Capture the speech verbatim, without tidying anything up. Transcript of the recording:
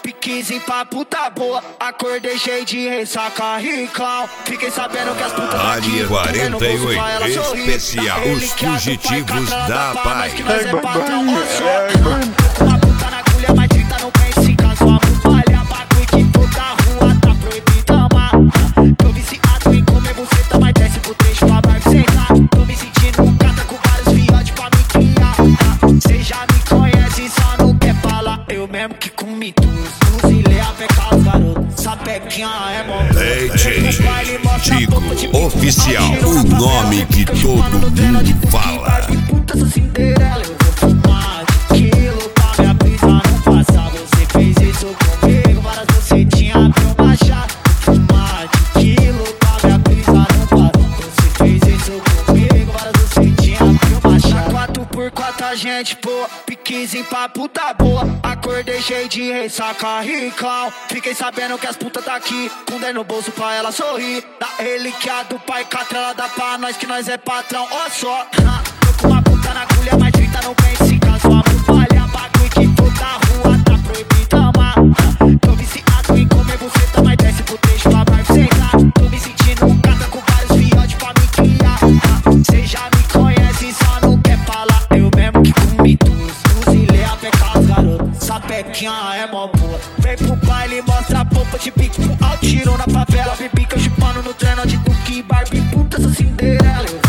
piquezinho pra puta boa. Acordei cheio de ressaca, ricão. Fiquei sabendo que as putas Área quarenta e oito, especial, os fugitivos da paz. Ai, mano. Uma puta na agulha, mas trinta não pense em caso. A palha, bagulho que toda rua tá proibido amar. Tô viciado em comer buceta, mas desce pro trecho pra baixo sentar. Tô me sentindo um cata com vários fiotes pra me criar. Cê já me conhece, só não quer falar. Eu mesmo que comi tudo, fuzilei a peca os garotos. Sapequinha é mó. Leite, Tico, oficial, o nome que todo mundo fala. Puta, sou Cinderela, eu vou fumar de quilo pra minha brisa não passar. Você fez isso comigo, várias bucetinhas pra eu baixar. Fumar de quilo pra minha brisa não passar. Você fez isso comigo, várias bucetinhas pra eu baixar. Quatro por quatro a gente, pô, piquezinho pra puta boa. Acordei cheio de ressaca, ricão. Fiquei sabendo que as putas tá aqui, com dez no bolso pra ela sorrir. Da relíquia do pai, catrela dá pra nós que nós é patrão, ó só. Tô com uma puta na agulha, mas trinta não pense em caso. A palha, bagulho que toda rua tá proibido amar. Tô viciado em comer buceta, mas desce pro trecho pra baixo sentar. Tô me sentindo um cata com vários fiotes pra me criar. Cê já me conhece, só não quer falar. Eu mesmo que comi tudo, fuzilei a peca os garotos. Sapequinha é mó boa. Vem pro baile, mostra a polpa de pico pro alto, tirou na favela. Bebi que eu chupando no treino de Duque e Barbie. Puta, sou Cinderela.